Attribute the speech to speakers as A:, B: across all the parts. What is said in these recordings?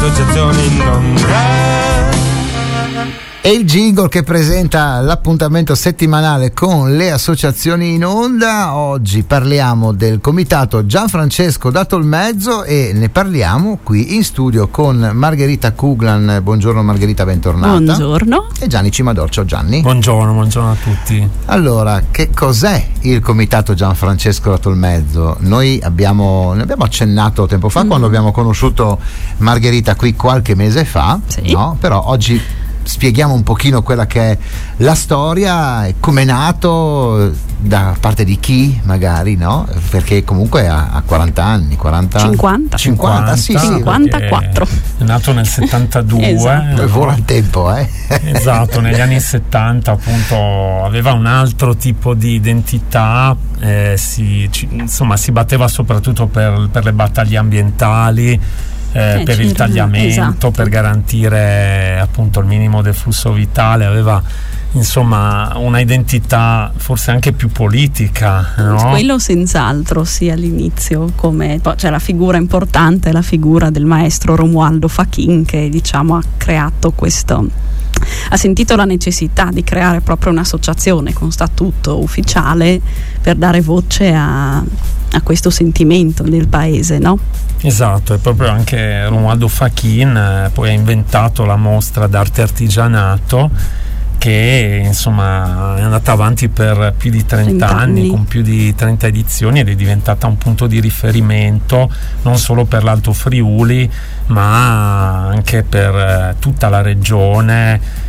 A: associazioni in onda.
B: E il jingle che presenta l'appuntamento settimanale con le associazioni in onda. Oggi parliamo del comitato Gianfrancesco da Tolmezzo e ne parliamo qui in studio con Margherita Kuglan. Buongiorno Margherita, bentornata.
C: Buongiorno.
B: E Gianni Cimador. Ciao Gianni.
D: Buongiorno a tutti.
B: Allora, che cos'è il comitato Gianfrancesco da Tolmezzo? Noi ne abbiamo accennato tempo fa quando abbiamo conosciuto Margherita qui qualche mese fa,
C: sì.
B: No? Però oggi spieghiamo un pochino quella che è la storia, come è nato, da parte di chi magari, no? Perché comunque ha 40 anni, 50, sì,
C: 54.
D: È nato nel 72.
B: Esatto. Vola il tempo,
D: Esatto, negli anni 70 appunto aveva un altro tipo di identità, si batteva soprattutto per le battaglie ambientali, per il tagliamento, esatto, per garantire appunto il minimo del flusso vitale. Aveva insomma una identità forse anche più politica, no?
C: Quello senz'altro, sì, all'inizio. Poi c'è la figura importante, la figura del maestro Romualdo Fachin, che diciamo ha creato questo, ha sentito la necessità di creare proprio un'associazione con statuto ufficiale per dare voce a questo sentimento del paese, no?
D: Esatto, e proprio anche Romualdo Fachin poi ha inventato la mostra d'arte artigianato, che insomma è andata avanti per più di 30 anni, con più di 30 edizioni, ed è diventata un punto di riferimento non solo per l'Alto Friuli ma anche per tutta la regione,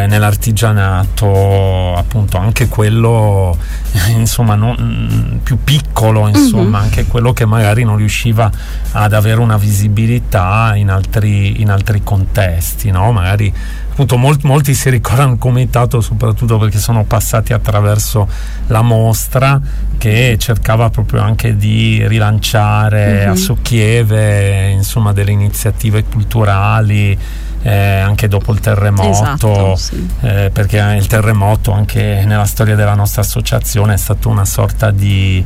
D: nell'artigianato appunto, anche quello insomma più piccolo, insomma, anche quello che magari non riusciva ad avere una visibilità in altri contesti, no? Magari appunto molti si ricordano il comitato soprattutto perché sono passati attraverso la mostra, che cercava proprio anche di rilanciare a Socchieve insomma delle iniziative culturali, anche dopo il terremoto,
C: esatto, sì.
D: Perché il terremoto anche nella storia della nostra associazione è stato una sorta di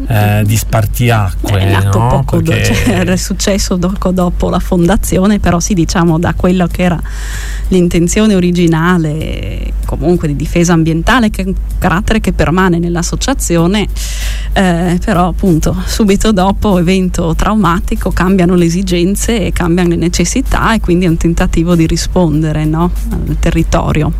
D: spartiacque,
C: è nato
D: no?
C: poco era successo dopo la fondazione, però sì, diciamo da quello che era l'intenzione originale comunque di difesa ambientale, che è un carattere che permane nell'associazione, però appunto subito dopo evento traumatico cambiano le esigenze e cambiano le necessità, e quindi è un tentativo di rispondere, no? Al territorio.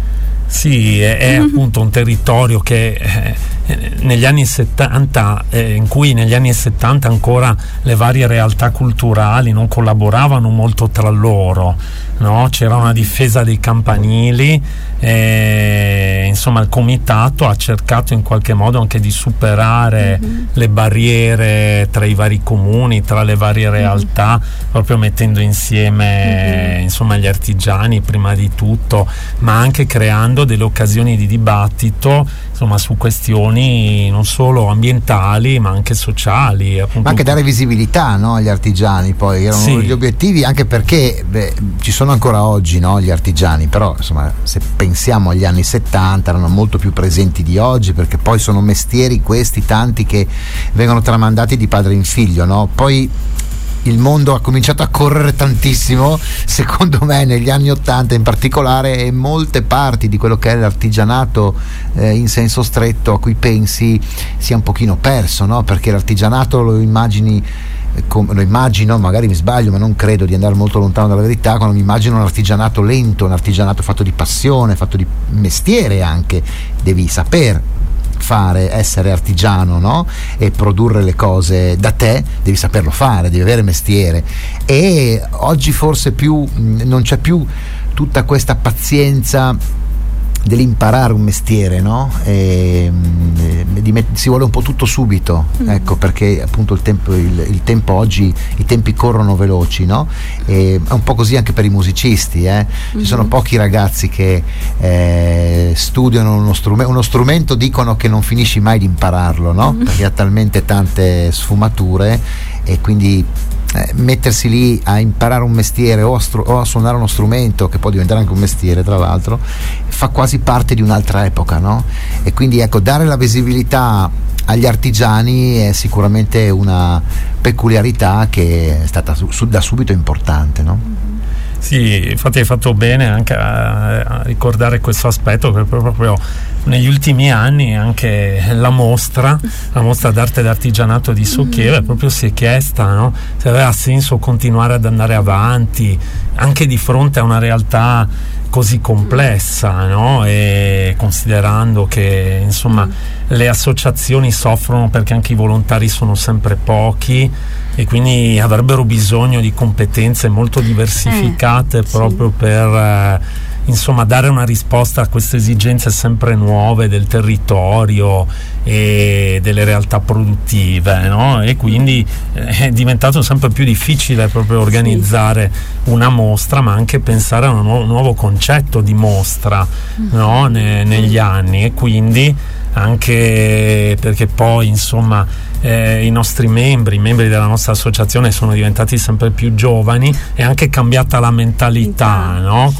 D: Sì, è appunto un territorio che negli anni 70, in cui negli anni 70 ancora le varie realtà culturali non collaboravano molto tra loro, no? C'era una difesa dei campanili, insomma il comitato ha cercato in qualche modo anche di superare le barriere tra i vari comuni, tra le varie realtà, proprio mettendo insieme insomma gli artigiani prima di tutto, ma anche creando delle occasioni di dibattito insomma su questioni non solo ambientali ma anche sociali, appunto.
B: Ma anche dare visibilità, no, agli artigiani, poi erano gli obiettivi, anche perché ci sono ancora oggi, no, gli artigiani, però insomma se pensiamo agli anni 70 erano molto più presenti di oggi, perché poi sono mestieri questi tanti che vengono tramandati di padre in figlio, no? Poi il mondo ha cominciato a correre tantissimo, secondo me negli anni 80 in particolare, e molte parti di quello che è l'artigianato in senso stretto a cui pensi si è un pochino perso, no? Perché l'artigianato lo immagino, magari mi sbaglio, ma non credo di andare molto lontano dalla verità, quando mi immagino un artigianato lento, un artigianato fatto di passione, fatto di mestiere anche, devi saper essere artigiano, no? E produrre le cose da te, devi saperlo fare, devi avere mestiere, e oggi forse non c'è più tutta questa pazienza dell'imparare un mestiere, no? Si vuole un po' tutto subito, ecco, perché appunto il tempo oggi, i tempi corrono veloci, no? E è un po' così anche per i musicisti, ci sono pochi ragazzi che studiano uno strumento, dicono che non finisci mai di impararlo, no? Perché ha talmente tante sfumature, e quindi mettersi lì a imparare un mestiere o a suonare uno strumento, che può diventare anche un mestiere tra l'altro, fa quasi parte di un'altra epoca, no? E quindi ecco, dare la visibilità agli artigiani è sicuramente una peculiarità che è stata da subito importante, no?
D: Sì, infatti hai fatto bene anche a ricordare questo aspetto, che proprio negli ultimi anni anche la mostra d'arte ed artigianato di Sochieve proprio si è chiesta, no? Se aveva senso continuare ad andare avanti anche di fronte a una realtà così complessa, no? E considerando che insomma le associazioni soffrono perché anche i volontari sono sempre pochi e quindi avrebbero bisogno di competenze molto diversificate proprio per insomma dare una risposta a queste esigenze sempre nuove del territorio e delle realtà produttive, no? E quindi è diventato sempre più difficile proprio organizzare una mostra, ma anche pensare a un nuovo concetto di mostra, no? Negli anni, e quindi anche perché poi insomma i nostri membri, i membri della nostra associazione sono diventati sempre più giovani, è anche cambiata la mentalità, no?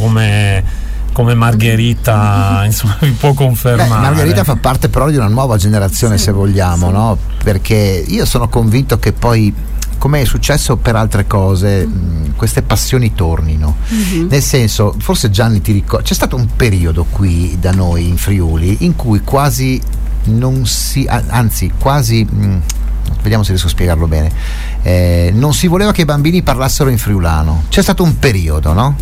D: Come Margherita insomma vi può confermare.
B: Margherita fa parte però di una nuova generazione, se vogliamo, no? Perché io sono convinto che poi, come è successo per altre cose, queste passioni tornino. Nel senso, forse Gianni ti ricorda, c'è stato un periodo qui da noi in Friuli in cui quasi non si, anzi quasi, vediamo se riesco a spiegarlo bene, non si voleva che i bambini parlassero in friulano. C'è stato un periodo, no?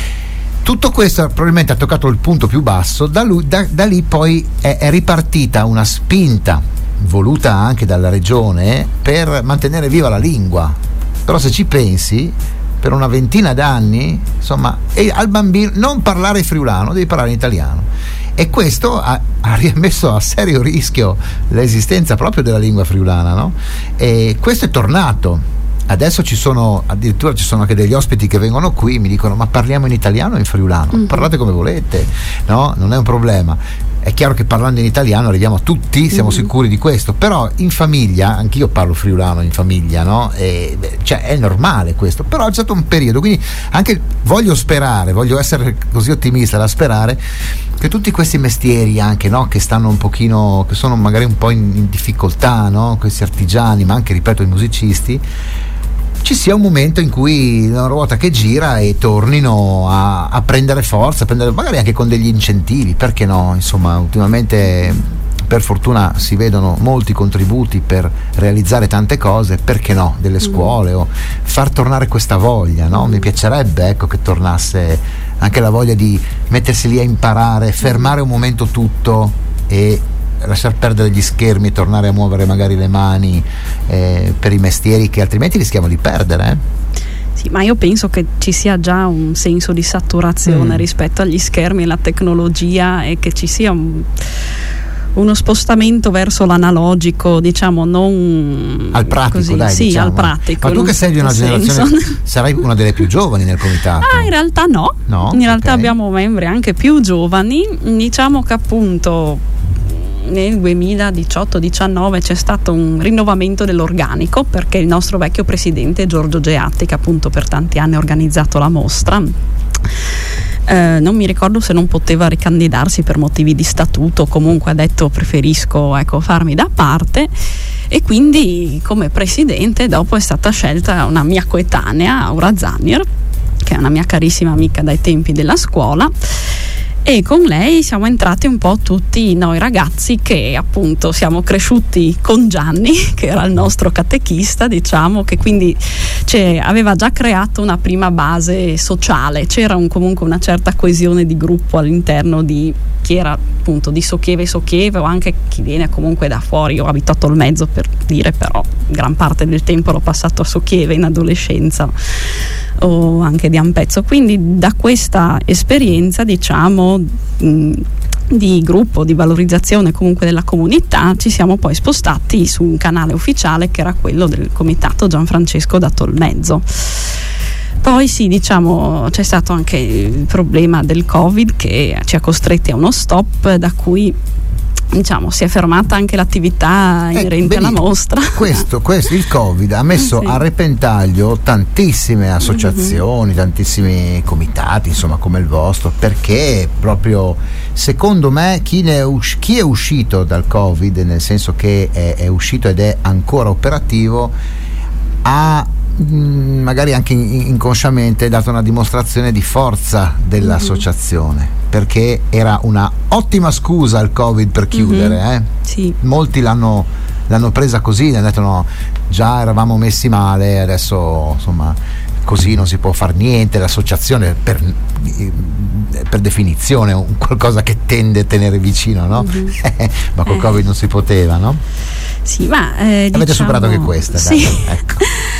B: Tutto questo probabilmente ha toccato il punto più basso, da lì poi è ripartita una spinta voluta anche dalla regione per mantenere viva la lingua. Però se ci pensi, per una ventina d'anni, insomma, al bambino non parlare friulano, devi parlare in italiano, e questo ha rimesso a serio rischio l'esistenza proprio della lingua friulana, no? E questo è tornato. Adesso addirittura ci sono anche degli ospiti che vengono qui, mi dicono: ma parliamo in italiano o in friulano? Parlate come volete, no? Non è un problema. È chiaro che parlando in italiano arriviamo a tutti, siamo sicuri di questo, però in famiglia, anch'io parlo friulano in famiglia, no? Cioè è normale questo, però c'è stato un periodo, quindi anche voglio essere così ottimista da sperare che tutti questi mestieri anche, no? Che stanno un pochino, che sono magari un po' in difficoltà, no? Questi artigiani, ma anche, ripeto, i musicisti, ci sia un momento in cui una ruota che gira e tornino a prendere forza, magari anche con degli incentivi, perché no? Insomma, ultimamente per fortuna si vedono molti contributi per realizzare tante cose, perché no? Delle scuole, o far tornare questa voglia, no? Mi piacerebbe, ecco, che tornasse anche la voglia di mettersi lì a imparare, fermare un momento tutto e lasciar perdere gli schermi e tornare a muovere magari le mani per i mestieri che altrimenti rischiamo di perdere.
C: Sì, ma io penso che ci sia già un senso di saturazione rispetto agli schermi e alla tecnologia, e che ci sia uno spostamento verso l'analogico, diciamo, non
B: al pratico,
C: così,
B: dai,
C: sì,
B: diciamo.
C: Al pratico.
B: Ma tu che sei di una generazione, sarai una delle più giovani nel comitato?
C: In realtà no. In realtà abbiamo membri anche più giovani. Diciamo che appunto nel 2018-19 c'è stato un rinnovamento dell'organico, perché il nostro vecchio presidente Giorgio Geatti, che appunto per tanti anni ha organizzato la mostra, non mi ricordo se non poteva ricandidarsi per motivi di statuto, comunque ha detto: preferisco, ecco, farmi da parte, e quindi come presidente dopo è stata scelta una mia coetanea, Aura Zanier, che è una mia carissima amica dai tempi della scuola, e con lei siamo entrati un po' tutti noi ragazzi che appunto siamo cresciuti con Gianni, che era il nostro catechista, diciamo, che quindi aveva già creato una prima base sociale, c'era comunque una certa coesione di gruppo all'interno di chi era appunto di Sochieve o anche chi viene comunque da fuori. Io ho abitato il mezzo, per dire, però gran parte del tempo l'ho passato a Sochieve in adolescenza, o anche di Ampezzo, quindi da questa esperienza, diciamo, di gruppo, di valorizzazione comunque della comunità, ci siamo poi spostati su un canale ufficiale che era quello del comitato Gianfrancesco da Tolmezzo. Poi sì, diciamo, c'è stato anche il problema del Covid che ci ha costretti a uno stop, da cui diciamo si è fermata anche l'attività inerente alla mostra.
B: Questo il Covid ha messo a repentaglio tantissime associazioni, tantissimi comitati, insomma, come il vostro, perché proprio secondo me chi è uscito dal Covid, nel senso che è uscito ed è ancora operativo, ha magari anche inconsciamente dato una dimostrazione di forza dell'associazione, perché era una ottima scusa il Covid per chiudere.
C: Sì.
B: Molti l'hanno presa così, hanno detto no, già eravamo messi male, adesso insomma così non si può far niente. L'associazione per definizione è qualcosa che tende a tenere vicino, no? Ma col Covid non si poteva, no?
C: Sì, ma
B: avete superato anche questa,
C: sì.
B: Dai, ecco.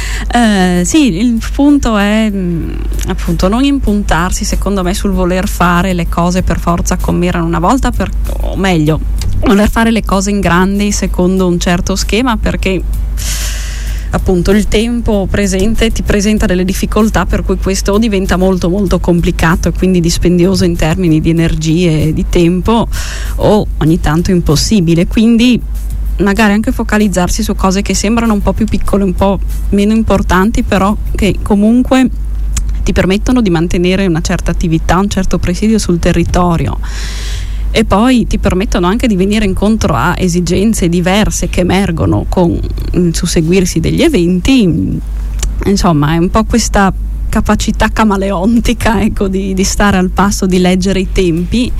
C: Sì, il punto è appunto non impuntarsi, secondo me, sul voler fare le cose per forza come erano una volta, o meglio, voler fare le cose in grandi secondo un certo schema, perché appunto il tempo presente ti presenta delle difficoltà, per cui questo diventa molto molto complicato e quindi dispendioso in termini di energie e di tempo, o ogni tanto impossibile. Quindi magari anche focalizzarsi su cose che sembrano un po' più piccole, un po' meno importanti, però che comunque ti permettono di mantenere una certa attività, un certo presidio sul territorio, e poi ti permettono anche di venire incontro a esigenze diverse che emergono con il susseguirsi degli eventi. Insomma, è un po' questa capacità camaleontica, ecco, di stare al passo, di leggere i tempi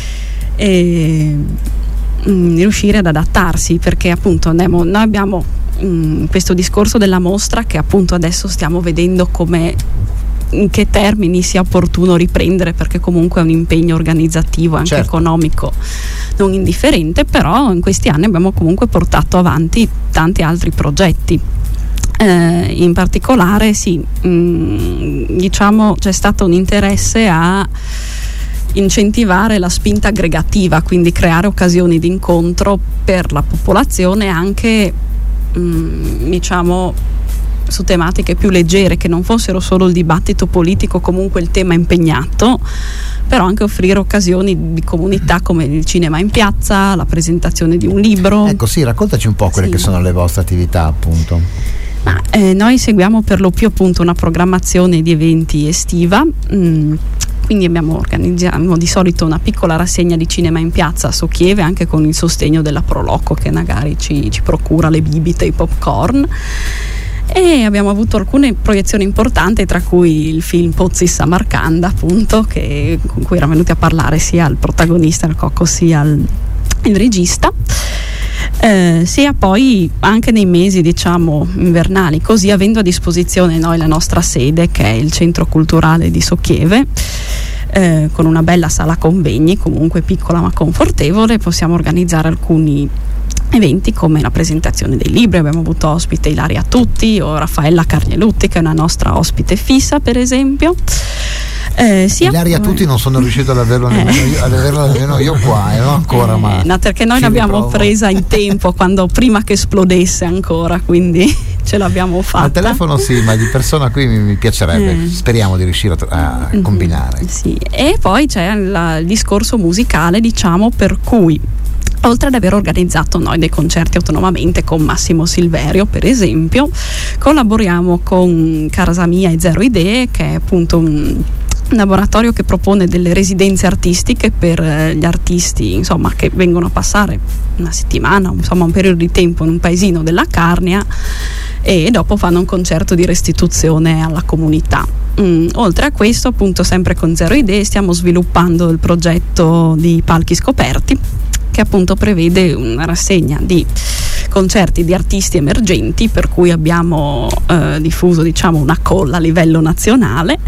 C: e riuscire ad adattarsi, perché appunto noi abbiamo questo discorso della mostra che appunto adesso stiamo vedendo come, in che termini sia opportuno riprendere, perché comunque è un impegno organizzativo e anche economico non indifferente, però in questi anni abbiamo comunque portato avanti tanti altri progetti. In particolare diciamo c'è stato un interesse a incentivare la spinta aggregativa, quindi creare occasioni di incontro per la popolazione anche diciamo su tematiche più leggere, che non fossero solo il dibattito politico, comunque il tema impegnato, però anche offrire occasioni di comunità come il cinema in piazza, la presentazione di un libro.
B: Ecco, sì, raccontaci un po' quelle che sono le vostre attività, appunto.
C: Ma, noi seguiamo per lo più appunto una programmazione di eventi estiva. Quindi organizziamo di solito una piccola rassegna di cinema in piazza a Socchieve, anche con il sostegno della Proloco, che magari ci procura le bibite e i popcorn. E abbiamo avuto alcune proiezioni importanti, tra cui il film Pozzi Samarcanda, appunto, con cui erano venuti a parlare sia il protagonista, il Cocco, sia il regista. Sia poi anche nei mesi diciamo invernali, così avendo a disposizione noi la nostra sede, che è il Centro Culturale di Socchieve, con una bella sala convegni, comunque piccola ma confortevole, possiamo organizzare alcuni eventi come la presentazione dei libri. Abbiamo avuto ospite Ilaria Tutti o Raffaella Carnielutti, che è una nostra ospite fissa, per esempio.
B: Ilaria Tutti non sono riuscito ad averlo nemmeno io qua, non ancora, ma
C: no, perché noi l'abbiamo presa in tempo, prima che esplodesse ancora, quindi ce l'abbiamo fatta.
B: Al telefono sì, ma di persona qui mi piacerebbe, speriamo di riuscire a combinare.
C: Sì. E poi c'è il discorso musicale, diciamo, per cui oltre ad aver organizzato noi dei concerti autonomamente con Massimo Silverio, per esempio, collaboriamo con Casa Mia e Zero Idee, che è appunto un laboratorio che propone delle residenze artistiche per gli artisti, insomma, che vengono a passare una settimana, insomma un periodo di tempo in un paesino della Carnia, e dopo fanno un concerto di restituzione alla comunità. Oltre a questo, appunto, sempre con Zero Idee stiamo sviluppando il progetto di Palchi Scoperti, che appunto prevede una rassegna di concerti di artisti emergenti, per cui abbiamo diffuso, diciamo, una call a livello nazionale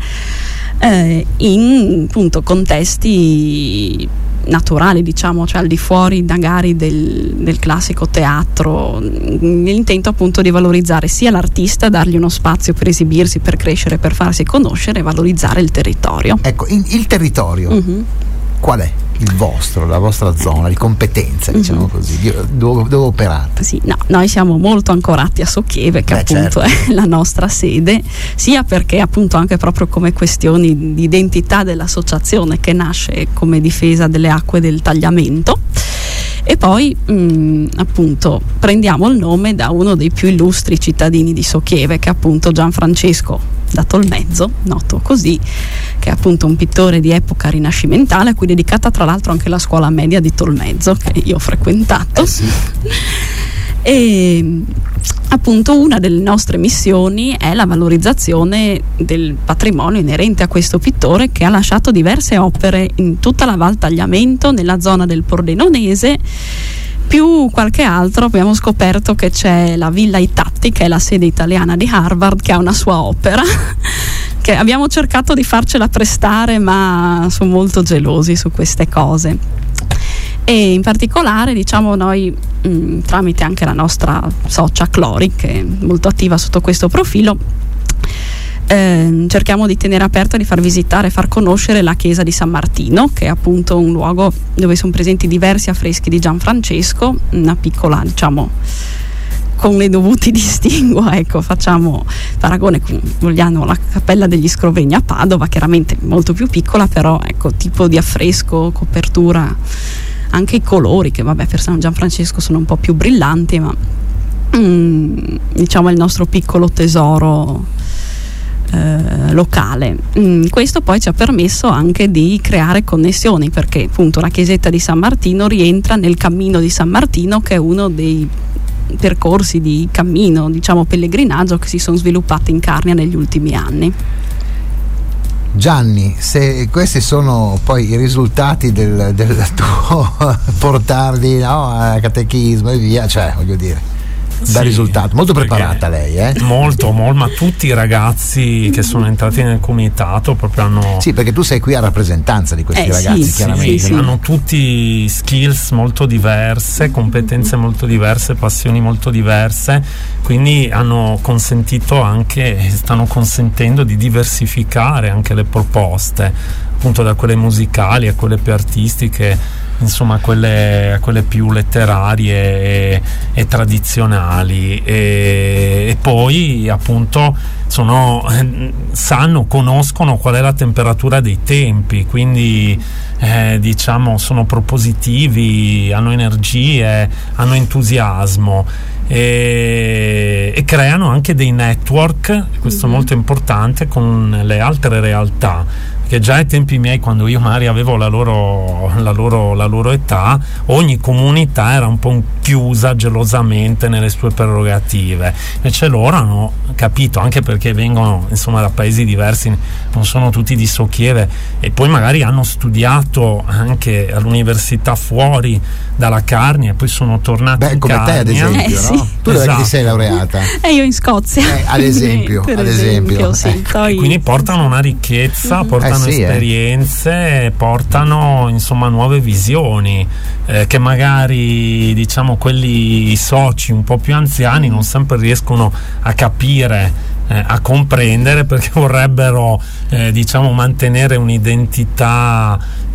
C: in appunto contesti naturali, diciamo, cioè al di fuori magari del classico teatro, l'intento appunto di valorizzare sia l'artista, dargli uno spazio per esibirsi, per crescere, per farsi conoscere, e valorizzare il territorio.
B: Ecco, il territorio qual è? Il vostro, la vostra zona di competenza, diciamo così, dove operate?
C: Sì, no, noi siamo molto ancorati a Socchieve, che appunto è la nostra sede, sia perché appunto anche proprio come questioni di identità dell'associazione, che nasce come difesa delle acque del Tagliamento, E poi appunto prendiamo il nome da uno dei più illustri cittadini di Sochieve, che è appunto Gianfrancesco da Tolmezzo, noto così, che è appunto un pittore di epoca rinascimentale, a cui è dedicata tra l'altro anche la scuola media di Tolmezzo, che io ho frequentato. E appunto una delle nostre missioni è la valorizzazione del patrimonio inerente a questo pittore, che ha lasciato diverse opere in tutta la Val Tagliamento, nella zona del Pordenonese, più qualche altro. Abbiamo scoperto che c'è la Villa Itatti, che è la sede italiana di Harvard, che ha una sua opera che abbiamo cercato di farcela prestare, ma sono molto gelosi su queste cose. E in particolare, diciamo, noi tramite anche la nostra socia Clori, che è molto attiva sotto questo profilo, cerchiamo di tenere aperto e di far visitare e far conoscere la chiesa di San Martino, che è appunto un luogo dove sono presenti diversi affreschi di Gianfrancesco, una piccola, diciamo, con i dovuti distinguo, ecco, facciamo paragone con, vogliamo, la Cappella degli Scrovegni a Padova, chiaramente molto più piccola, però ecco, tipo di affresco, copertura, anche i colori, che vabbè per San Gianfrancesco sono un po' più brillanti, ma diciamo è il nostro piccolo tesoro locale. Questo poi ci ha permesso anche di creare connessioni, perché appunto la chiesetta di San Martino rientra nel cammino di San Martino, che è uno dei percorsi di cammino, diciamo pellegrinaggio, che si sono sviluppati in Carnia negli ultimi anni.
B: Gianni, se questi sono poi i risultati del tuo portarli, no, a catechismo e via, cioè voglio dire, da risultato. Molto preparata lei,
D: molto, ma tutti i ragazzi che sono entrati nel comitato proprio hanno,
B: sì, perché tu sei qui a rappresentanza di questi ragazzi,
C: sì,
B: chiaramente,
C: sì.
D: Hanno tutti skills molto diverse, competenze molto diverse, passioni molto diverse, quindi hanno consentito anche, stanno consentendo di diversificare anche le proposte, appunto da quelle musicali a quelle più artistiche, insomma a quelle più letterarie e tradizionali, e poi appunto conoscono qual è la temperatura dei tempi, quindi diciamo sono propositivi, hanno energie, hanno entusiasmo e creano anche dei network, questo è molto importante, con le altre realtà, che già ai tempi miei, quando io magari avevo la loro età, ogni comunità era un po' chiusa gelosamente nelle sue prerogative. Invece loro hanno capito, anche perché vengono insomma da paesi diversi, non sono tutti di Sochieve, e poi magari hanno studiato anche all'università fuori dalla Carnia e poi sono tornati in
B: come
D: Carnia.
B: te ad esempio, no? Tu dove ti sei laureata?
C: Io in Scozia,
B: ad esempio.
C: Sì,
D: e quindi portano una ricchezza, portano esperienze, portano insomma nuove visioni, che magari diciamo quelli soci un po' più anziani non sempre riescono a capire, a comprendere, perché vorrebbero diciamo mantenere un'identità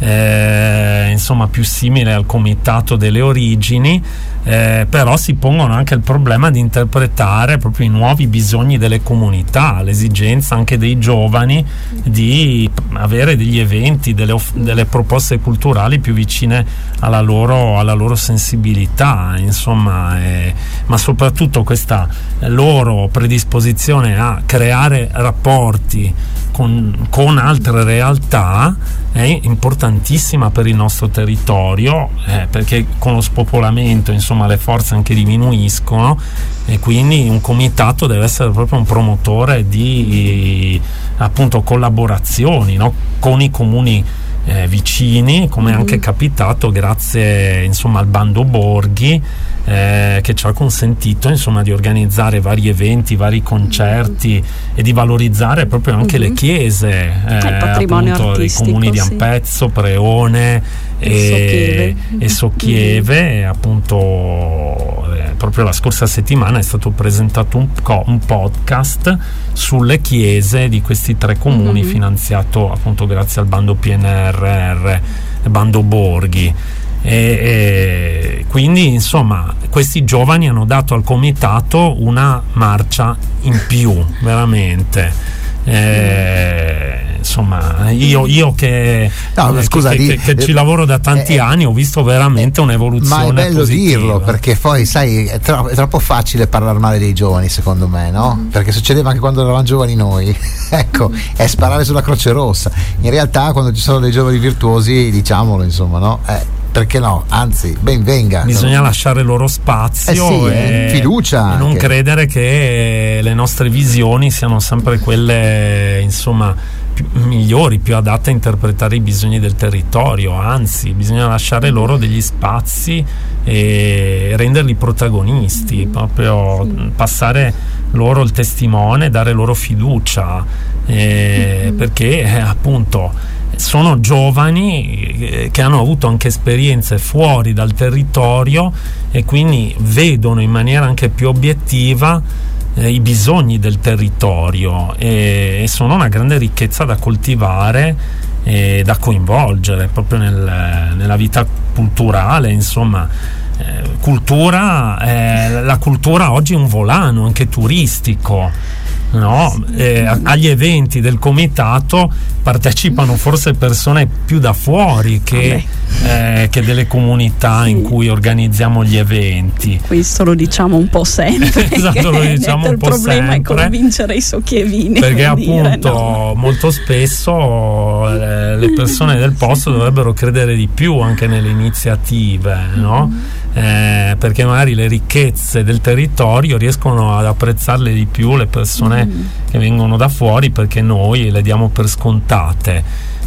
D: insomma più simile al comitato delle origini, però si pongono anche il problema di interpretare proprio i nuovi bisogni delle comunità, l'esigenza anche dei giovani di avere degli eventi, delle proposte culturali più vicine alla loro sensibilità, insomma, ma soprattutto questa loro predisposizione a creare rapporti con altre realtà è importantissima per il nostro territorio, perché con lo spopolamento insomma le forze anche diminuiscono, e quindi un comitato deve essere proprio un promotore di appunto collaborazioni, no? Con i comuni vicini, come è anche capitato grazie insomma al bando Borghi, che ci ha consentito insomma di organizzare vari eventi, vari concerti e di valorizzare proprio anche le chiese, appunto dei comuni di Ampezzo, Preone e Sochieve. Appunto proprio la scorsa settimana è stato presentato un podcast sulle chiese di questi tre comuni, finanziato appunto grazie al bando PNRR, bando Borghi. E quindi insomma questi giovani hanno dato al comitato una marcia in più, veramente. insomma, io che ci lavoro da tanti anni ho visto veramente un'evoluzione.
B: Ma è bello
D: positiva.
B: dirlo, perché poi sai è troppo facile parlare male dei giovani, secondo me, no? Perché succedeva anche quando eravamo giovani noi. Ecco, è sparare sulla Croce Rossa. In realtà quando ci sono dei giovani virtuosi, diciamolo, insomma, no? Perché no? Anzi, ben venga.
D: Bisogna lasciare loro spazio e
B: fiducia.
D: E non credere che le nostre visioni siano sempre quelle, insomma, migliori, più adatte a interpretare i bisogni del territorio. Anzi, bisogna lasciare loro degli spazi e renderli protagonisti, proprio passare loro il testimone, dare loro fiducia, perché appunto sono giovani che hanno avuto anche esperienze fuori dal territorio e quindi vedono in maniera anche più obiettiva i bisogni del territorio e sono una grande ricchezza da coltivare e da coinvolgere proprio nella vita culturale, insomma. La cultura oggi è un volano anche turistico, no? Agli eventi del comitato partecipano forse persone più da fuori che delle comunità in cui organizziamo gli eventi.
C: Questo lo diciamo un po' sempre.
D: Esatto, lo diciamo un po' sempre.
C: Il problema è convincere i socchievini.
D: Perché appunto molto spesso le persone del posto dovrebbero credere di più anche nelle iniziative, no? Perché magari le ricchezze del territorio riescono ad apprezzarle di più le persone che vengono da fuori, perché noi le diamo per scontate.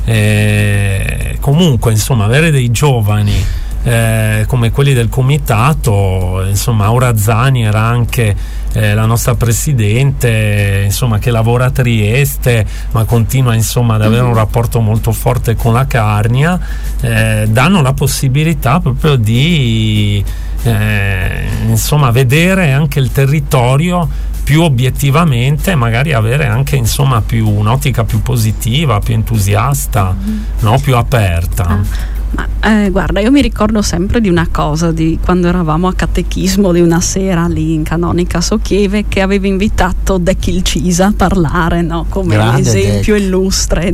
D: Comunque, insomma, avere dei giovani come quelli del comitato, insomma, Aura Zani era anche la nostra presidente, insomma, che lavora a Trieste ma continua, insomma, ad avere un rapporto molto forte con la Carnia, danno la possibilità proprio di insomma, vedere anche il territorio più obiettivamente, magari avere anche, insomma, più un'ottica più positiva, più entusiasta, no? Più aperta.
C: Guarda, io mi ricordo sempre di una cosa, di quando eravamo a catechismo di una sera lì in Canonica Socchieve, che aveva invitato De Chilcisa a parlare, no? Come
B: grande
C: esempio illustre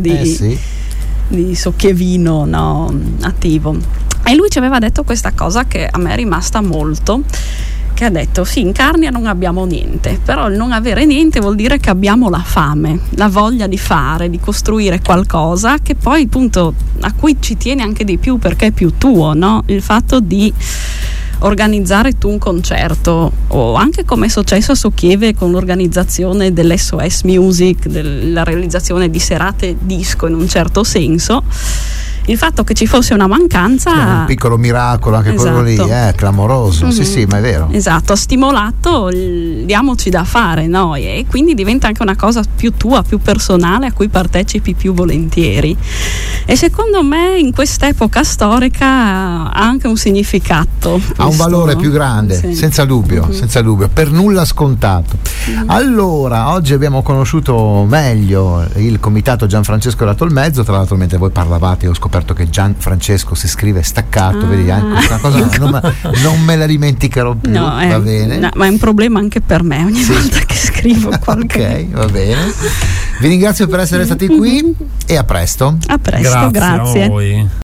C: di socchievino, no? Attivo. E lui ci aveva detto questa cosa che a me è rimasta molto, che ha detto: sì, in Carnia non abbiamo niente, però il non avere niente vuol dire che abbiamo la fame, la voglia di fare, di costruire qualcosa che poi, appunto, a cui ci tieni anche di più perché è più tuo, no? Il fatto di organizzare tu un concerto, o anche come è successo a Socchieve con l'organizzazione dell'SOS Music, della realizzazione di serate disco in un certo senso. Il fatto che ci fosse una mancanza,
B: un piccolo miracolo anche, esatto, quello lì, clamoroso. Sì, ma è vero.
C: Esatto, ha stimolato il diamoci da fare, no? E quindi diventa anche una cosa più tua, più personale, a cui partecipi più volentieri. E secondo me in quest'epoca storica ha anche un significato.
B: Ha un valore più grande, sì, senza dubbio, per nulla scontato. Allora, oggi abbiamo conosciuto meglio il comitato Gianfrancesco Rattolmezzo. Tra l'altro, mentre voi parlavate, ho scoperto che Gianfrancesco si scrive staccato, vedi, anche questa cosa non me la dimenticherò più. Va bene.
C: No, ma è un problema anche per me ogni volta che scrivo qualche.
B: Ok, va bene. Vi ringrazio per essere stati qui e a presto.
C: A presto, grazie.
D: A voi.